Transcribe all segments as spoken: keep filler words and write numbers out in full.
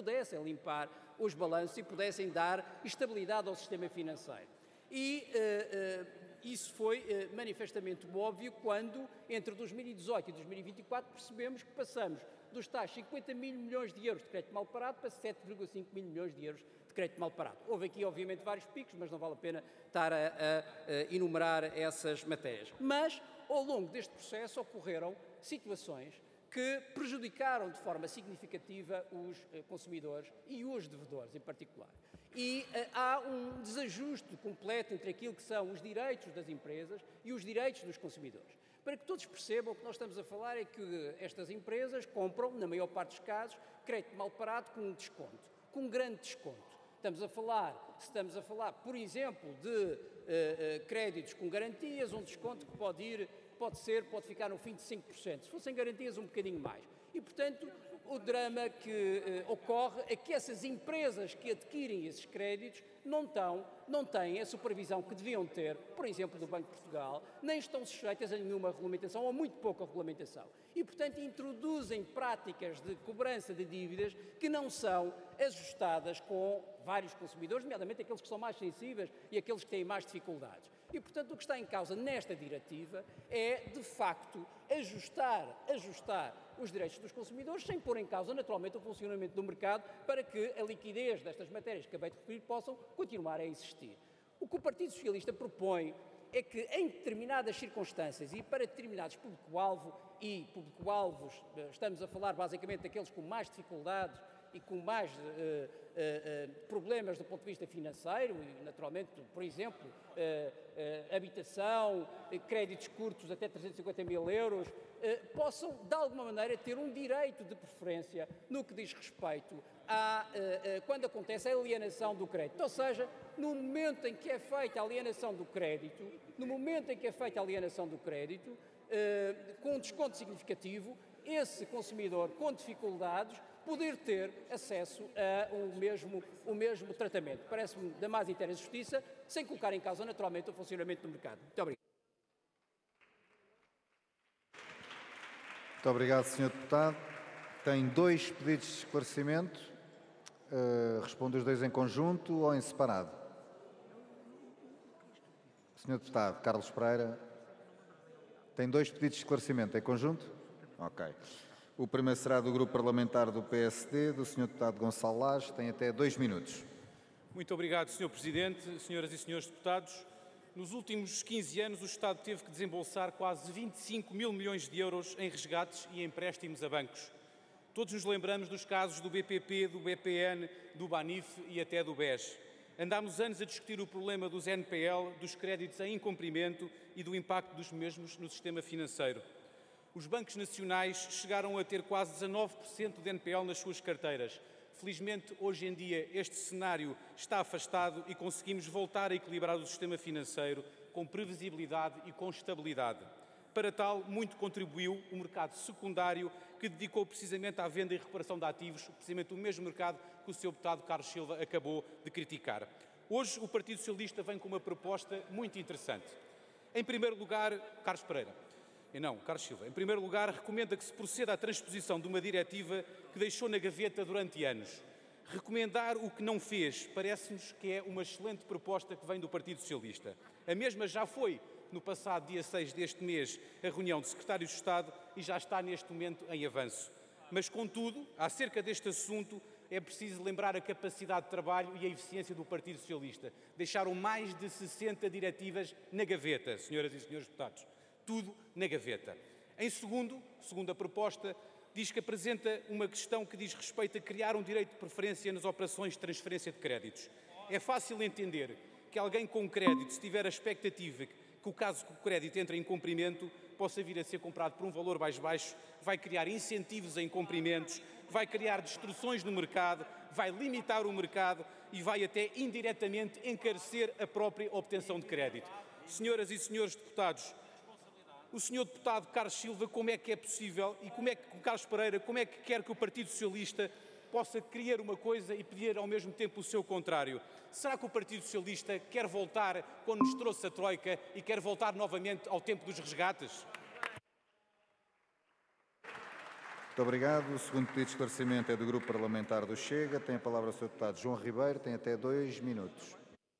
pudessem limpar os balanços e pudessem dar estabilidade ao sistema financeiro. E uh, uh, isso foi uh, manifestamente óbvio quando, entre dois mil e dezoito e dois mil e vinte e quatro, percebemos que passamos dos tais cinquenta mil milhões de euros de crédito mal parado para sete vírgula cinco mil milhões de euros de crédito mal parado. Houve aqui, obviamente, vários picos, mas não vale a pena estar a, a, a enumerar essas matérias. Mas, ao longo deste processo, ocorreram situações que prejudicaram de forma significativa os uh, consumidores e os devedores em particular. E uh, há um desajuste completo entre aquilo que são os direitos das empresas e os direitos dos consumidores. Para que todos percebam, o que nós estamos a falar é que estas empresas compram, na maior parte dos casos, crédito mal parado com um desconto, com um grande desconto. Estamos a falar, estamos a falar, por exemplo, de uh, uh, créditos com garantias, um desconto que pode ir, pode ser, pode ficar no fim de cinco por cento, se fossem garantias um bocadinho mais. E, portanto, o drama que uh, ocorre é que essas empresas que adquirem esses créditos não, estão, não têm a supervisão que deviam ter, por exemplo, do Banco de Portugal, nem estão sujeitas a nenhuma regulamentação ou muito pouca regulamentação. E, portanto, introduzem práticas de cobrança de dívidas que não são ajustadas com vários consumidores, nomeadamente aqueles que são mais sensíveis e aqueles que têm mais dificuldades. E, portanto, o que está em causa nesta diretiva é, de facto, ajustar, ajustar os direitos dos consumidores sem pôr em causa, naturalmente, o funcionamento do mercado para que a liquidez destas matérias que acabei de referir possam continuar a existir. O que o Partido Socialista propõe é que, em determinadas circunstâncias e para determinados público-alvo, e público-alvos, estamos a falar basicamente daqueles com mais dificuldades e com mais uh, uh, uh, problemas do ponto de vista financeiro, e naturalmente, por exemplo, uh, uh, habitação, uh, créditos curtos até trezentos e cinquenta mil euros, uh, possam, de alguma maneira, ter um direito de preferência no que diz respeito a, uh, uh, quando acontece a alienação do crédito. Ou seja, no momento em que é feita a alienação do crédito, no momento em que é feita a alienação do crédito, uh, com um desconto significativo, esse consumidor com dificuldades poder ter acesso a um mesmo, o mesmo tratamento. Parece-me da mais inteira justiça, sem colocar em causa naturalmente o funcionamento do mercado. Muito obrigado. Muito obrigado, senhor Deputado. Tem dois pedidos de esclarecimento. Uh, responde os dois em conjunto ou em separado? senhor Deputado Carlos Pereira, tem dois pedidos de esclarecimento em conjunto? Ok. O primeiro será do Grupo Parlamentar do P S D, do senhor Deputado Gonçalo Lage, tem até dois minutos. Muito obrigado, senhor Presidente, senhoras e senhores deputados. Nos últimos quinze anos, o Estado teve que desembolsar quase vinte e cinco mil milhões de euros em resgates e empréstimos a bancos. Todos nos lembramos dos casos do B P P, do B P N, do Banif e até do B E S. Andámos anos a discutir o problema dos N P L, dos créditos em incumprimento e do impacto dos mesmos no sistema financeiro. Os bancos nacionais chegaram a ter quase dezanove por cento de N P L nas suas carteiras. Felizmente, hoje em dia, este cenário está afastado e conseguimos voltar a equilibrar o sistema financeiro com previsibilidade e com estabilidade. Para tal, muito contribuiu o mercado secundário, que dedicou precisamente à venda e recuperação de ativos, precisamente o mesmo mercado que o senhor deputado Carlos Silva acabou de criticar. Hoje, o Partido Socialista vem com uma proposta muito interessante. Em primeiro lugar, Carlos Pereira. E não, Carlos Silva. Em primeiro lugar, recomenda que se proceda à transposição de uma diretiva que deixou na gaveta durante anos. Recomendar o que não fez parece-nos que é uma excelente proposta que vem do Partido Socialista. A mesma já foi, no passado dia seis deste mês, a reunião de secretários de Estado e já está neste momento em avanço. Mas, contudo, acerca deste assunto, é preciso lembrar a capacidade de trabalho e a eficiência do Partido Socialista. Deixaram mais de sessenta diretivas na gaveta, senhoras e senhores deputados. Tudo na gaveta. Em segundo, segundo a proposta, diz que apresenta uma questão que diz respeito a criar um direito de preferência nas operações de transferência de créditos. É fácil entender que alguém com crédito, se tiver a expectativa que o caso que o crédito entre em cumprimento, possa vir a ser comprado por um valor mais baixo, vai criar incentivos em cumprimentos, vai criar destruções no mercado, vai limitar o mercado e vai até indiretamente encarecer a própria obtenção de crédito. Senhoras e senhores deputados, o senhor deputado Carlos Silva, como é que é possível, e como é que, Carlos Pereira, como é que quer que o Partido Socialista possa querer uma coisa e pedir ao mesmo tempo o seu contrário? Será que o Partido Socialista quer voltar quando nos trouxe a Troika e quer voltar novamente ao tempo dos resgates? Muito obrigado. O segundo pedido de esclarecimento é do Grupo Parlamentar do Chega. Tem a palavra o senhor Deputado João Ribeiro. Tem até dois minutos.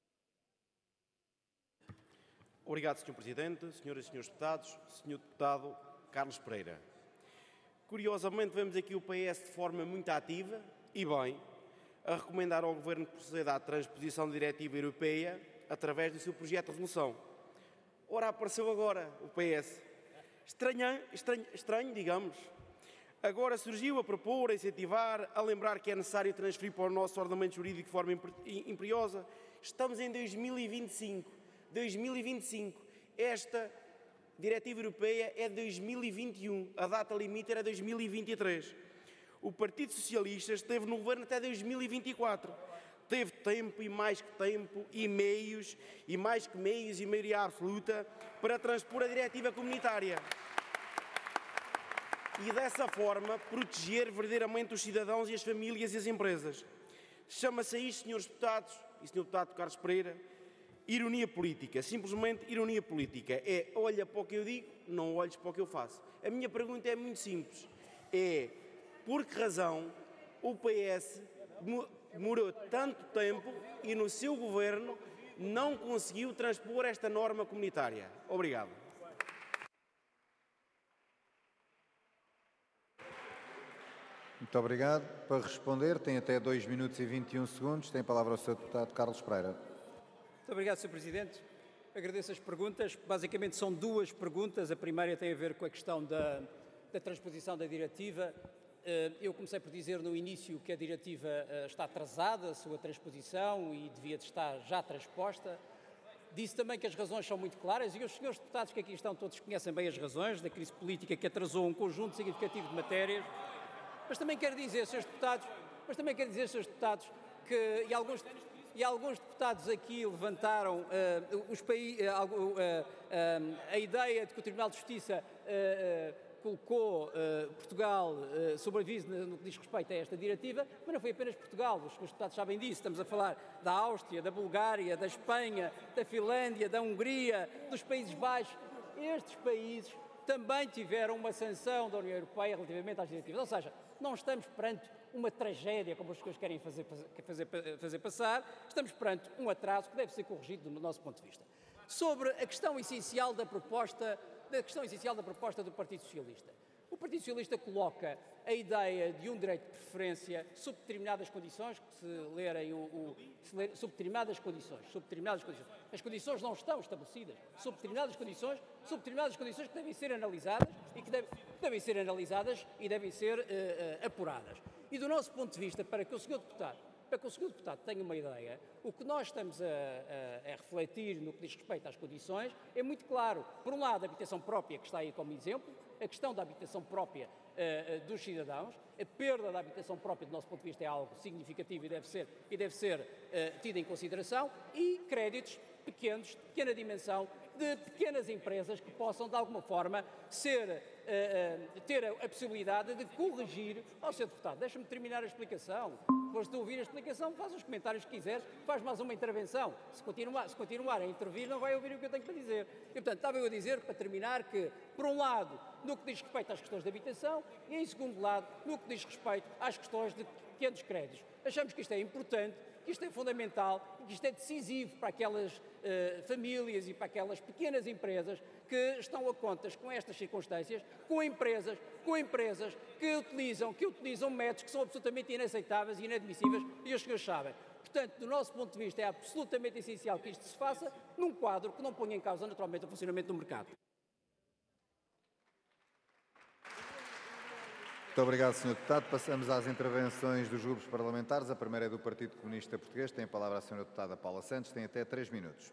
Obrigado, senhor Presidente, senhoras e senhores deputados, senhor Deputado Carlos Pereira. Curiosamente, vemos aqui o P S de forma muito ativa e bem a recomendar ao Governo que proceda à transposição da diretiva europeia através do seu projeto de resolução. Ora, apareceu agora o P S. Estranho, estranho, estranho, digamos. Agora surgiu a propor, a incentivar, a lembrar que é necessário transferir para o nosso ordenamento jurídico de forma imperiosa. Estamos em dois mil e vinte e cinco. dois mil e vinte e cinco. Esta diretiva europeia é de dois mil e vinte e um. A data limite era dois mil e vinte e três. O Partido Socialista esteve no governo até dois mil e vinte e quatro. Teve tempo e mais que tempo e meios, e mais que meios e maioria absoluta para transpor a diretiva comunitária. E dessa forma proteger verdadeiramente os cidadãos e as famílias e as empresas. Chama-se a isto, senhores deputados e senhor Deputado Carlos Pereira, ironia política, simplesmente ironia política. É, olha para o que eu digo, não olhes para o que eu faço. A minha pergunta é muito simples. É, por que razão o P S demorou tanto tempo e no seu governo não conseguiu transpor esta norma comunitária? Obrigado. Muito obrigado. Para responder, tem até dois minutos e vinte e um segundos. Tem a palavra o senhor Deputado Carlos Pereira. Muito obrigado, senhor Presidente. Agradeço as perguntas. Basicamente são duas perguntas. A primeira tem a ver com a questão da, da transposição da diretiva. Eu comecei por dizer no início que a diretiva está atrasada, a sua transposição, e devia de estar já transposta. Disse também que as razões são muito claras, e os senhores deputados que aqui estão todos conhecem bem as razões da crise política que atrasou um conjunto significativo de matérias. Mas também quero dizer, senhores deputados, mas também quero dizer, senhores deputados, que e alguns, e alguns deputados aqui levantaram uh, os países, uh, uh, uh, a ideia de que o Tribunal de Justiça uh, uh, colocou uh, Portugal uh, sob aviso no que diz respeito a esta diretiva, mas não foi apenas Portugal, os senhores deputados sabem disso, estamos a falar da Áustria, da Bulgária, da Espanha, da Finlândia, da Hungria, dos Países Baixos. Estes países também tiveram uma sanção da União Europeia relativamente às diretivas, ou seja, não estamos perante uma tragédia, como as pessoas querem fazer, fazer, fazer passar, estamos perante um atraso que deve ser corrigido do nosso ponto de vista. Sobre a questão essencial da proposta, da questão essencial da proposta do Partido Socialista. O Partido Socialista coloca a ideia de um direito de preferência sob determinadas condições, que se lerem o, o se ler, sob determinadas condições, sob determinadas condições. As condições não estão estabelecidas, sob determinadas condições, sob determinadas condições que devem ser analisadas e que deve, devem ser analisadas e devem ser uh, uh, apuradas. E do nosso ponto de vista, para que o senhor deputado, para que o senhor deputado tenha uma ideia, o que nós estamos a, a, a refletir no que diz respeito às condições é muito claro. Por um lado, a habitação própria, que está aí como exemplo, a questão da habitação própria uh, uh, dos cidadãos, a perda da habitação própria, do nosso ponto de vista, é algo significativo e deve ser, e deve ser uh, tido em consideração, e créditos pequenos, de pequena dimensão, de pequenas empresas que possam, de alguma forma, ser, uh, uh, ter a, a possibilidade de corrigir ao senhor deputado. Deixa-me terminar a explicação. Depois de ouvir a explicação, faz os comentários que quiseres, faz mais uma intervenção. Se continuar, se continuar a intervir, não vai ouvir o que eu tenho para dizer. E, portanto, estava eu a dizer, para terminar, que, por um lado, no que diz respeito às questões de habitação, e, em segundo lado, no que diz respeito às questões de pequenos créditos. Achamos que isto é importante, que isto é fundamental, que isto é decisivo para aquelas uh, famílias e para aquelas pequenas empresas que estão a contas com estas circunstâncias, com empresas, com empresas que utilizam, que utilizam métodos que são absolutamente inaceitáveis e inadmissíveis, e os senhores sabem. Portanto, do nosso ponto de vista, é absolutamente essencial que isto se faça num quadro que não ponha em causa, naturalmente, o funcionamento do mercado. Muito obrigado, senhor Deputado. Passamos às intervenções dos grupos parlamentares. A primeira é do Partido Comunista Português. Tem a palavra a senhora Deputada Paula Santos. Tem até três minutos.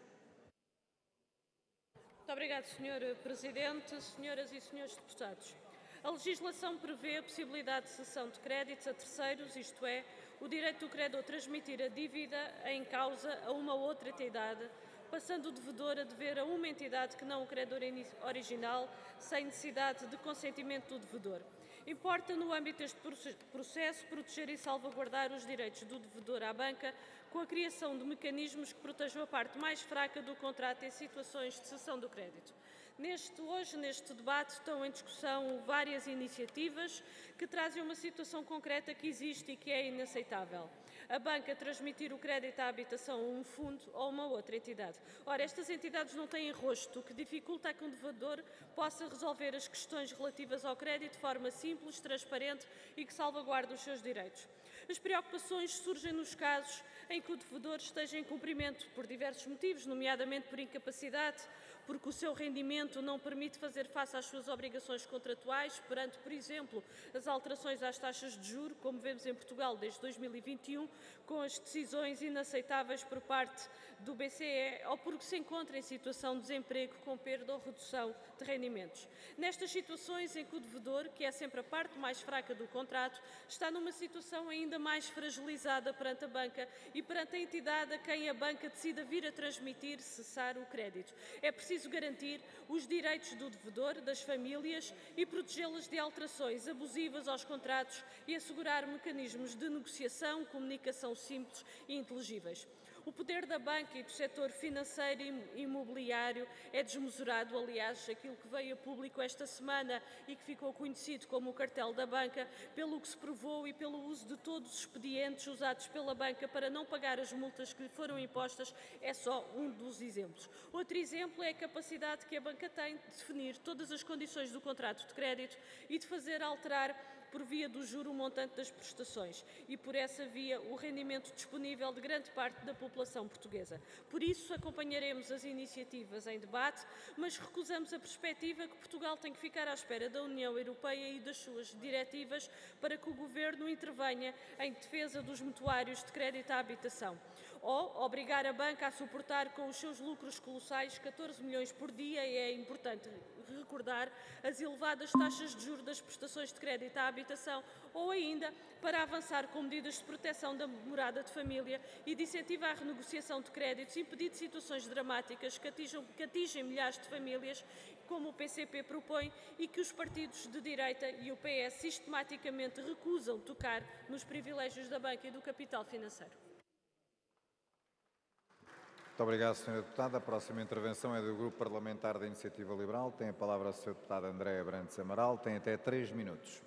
Muito obrigado, senhor Presidente, senhoras e senhores deputados. A legislação prevê a possibilidade de cessão de créditos a terceiros, isto é, o direito do credor transmitir a dívida em causa a uma outra entidade, passando o devedor a dever a uma entidade que não o credor original, sem necessidade de consentimento do devedor. Importa, no âmbito deste processo, proteger e salvaguardar os direitos do devedor à banca com a criação de mecanismos que protejam a parte mais fraca do contrato em situações de cessão do crédito. Neste, hoje, neste debate, estão em discussão várias iniciativas que trazem uma situação concreta que existe e que é inaceitável. A banca transmitir o crédito à habitação a um fundo ou uma outra entidade. Ora, estas entidades não têm rosto, o que dificulta a que um devedor possa resolver as questões relativas ao crédito de forma simples, transparente e que salvaguarde os seus direitos. As preocupações surgem nos casos em que o devedor esteja em cumprimento por diversos motivos, nomeadamente por incapacidade, porque o seu rendimento não permite fazer face às suas obrigações contratuais perante, por exemplo, as alterações às taxas de juros, como vemos em Portugal desde dois mil e vinte e um, com as decisões inaceitáveis por parte do B C E, ou porque se encontra em situação de desemprego com perda ou redução de rendimentos. Nestas situações em que o devedor, que é sempre a parte mais fraca do contrato, está numa situação ainda mais fragilizada perante a banca e perante a entidade a quem a banca decida vir a transmitir, cessar o crédito. É preciso garantir os direitos do devedor, das famílias e protegê-las de alterações abusivas aos contratos e assegurar mecanismos de negociação, comunicação simples e inteligíveis. O poder da banca e do setor financeiro e imobiliário é desmesurado, aliás, aquilo que veio a público esta semana e que ficou conhecido como o cartel da banca, pelo que se provou e pelo uso de todos os expedientes usados pela banca para não pagar as multas que lhe foram impostas, é só um dos exemplos. Outro exemplo é a capacidade que a banca tem de definir todas as condições do contrato de crédito e de fazer alterar por via do juro o montante das prestações e, por essa via, o rendimento disponível de grande parte da população portuguesa. Por isso, acompanharemos as iniciativas em debate, mas recusamos a perspectiva que Portugal tem que ficar à espera da União Europeia e das suas diretivas para que o Governo intervenha em defesa dos mutuários de crédito à habitação, ou obrigar a banca a suportar com os seus lucros colossais catorze milhões por dia, e é importante recordar as elevadas taxas de juros das prestações de crédito à habitação, ou ainda para avançar com medidas de proteção da morada de família e de incentivar a renegociação de créditos, impedindo situações dramáticas que atingem, que atingem milhares de famílias, como o P C P propõe e que os partidos de direita e o P S sistematicamente recusam tocar nos privilégios da banca e do capital financeiro. Muito obrigado, senhora Deputada. A próxima intervenção é do Grupo Parlamentar da Iniciativa Liberal. Tem a palavra a senhora Deputada Andréa Brantes Amaral. Tem até três minutos.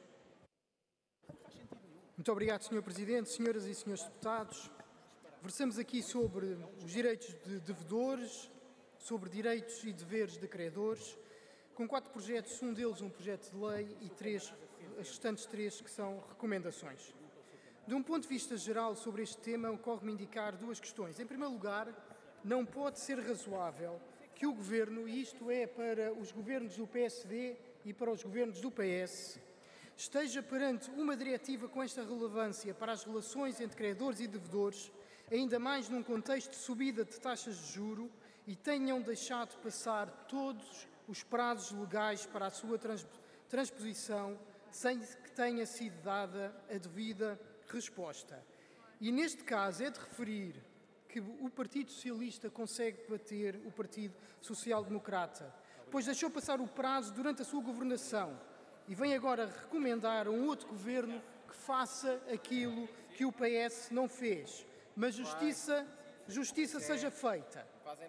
Muito obrigado, senhor Presidente, senhoras e senhores deputados. Versamos aqui sobre os direitos de devedores, sobre direitos e deveres de credores, com quatro projetos, um deles um projeto de lei e três, as restantes três que são recomendações. De um ponto de vista geral sobre este tema, ocorre-me indicar duas questões. Em primeiro lugar, não pode ser razoável que o Governo, e isto é para os governos do P S D e para os governos do P S, esteja perante uma diretiva com esta relevância para as relações entre credores e devedores, ainda mais num contexto de subida de taxas de juro, e tenham deixado passar todos os prazos legais para a sua transposição sem que tenha sido dada a devida resposta. E neste caso é de referir que o Partido Socialista consegue bater o Partido Social Democrata, pois deixou passar o prazo durante a sua governação e vem agora recomendar a um outro governo que faça aquilo que o P S não fez. Mas justiça, justiça seja feita.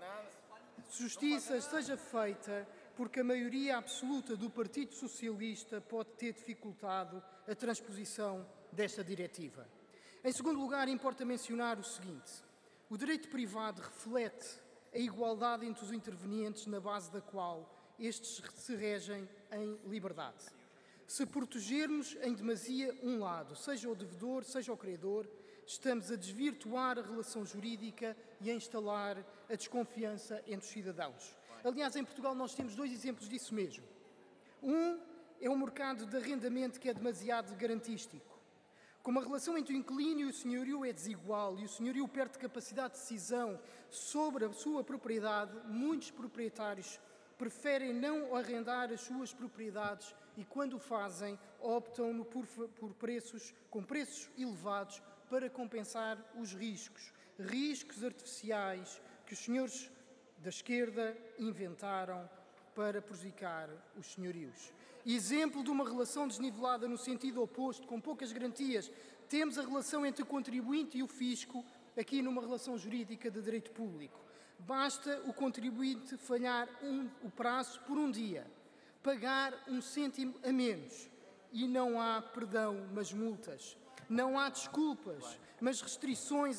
Justiça seja feita porque a maioria absoluta do Partido Socialista pode ter dificultado a transposição desta diretiva. Em segundo lugar, importa mencionar o seguinte: o direito privado reflete a igualdade entre os intervenientes na base da qual estes se regem em liberdade. Se protegermos em demasia um lado, seja o devedor, seja o credor, estamos a desvirtuar a relação jurídica e a instalar a desconfiança entre os cidadãos. Aliás, em Portugal nós temos dois exemplos disso mesmo. Um é o mercado de arrendamento, que é demasiado garantístico. Como a relação entre o inquilino e o senhorio é desigual e o senhorio perde capacidade de decisão sobre a sua propriedade, muitos proprietários preferem não arrendar as suas propriedades e, quando o fazem, optam por, por preços, com preços elevados para compensar os riscos, riscos artificiais que os senhores da esquerda inventaram para prejudicar os senhorios. Exemplo de uma relação desnivelada no sentido oposto, com poucas garantias, temos a relação entre o contribuinte e o fisco, aqui numa relação jurídica de direito público. Basta o contribuinte falhar um, o prazo por um dia, pagar um cêntimo a menos e não há perdão, mas multas. Não há desculpas, mas restrições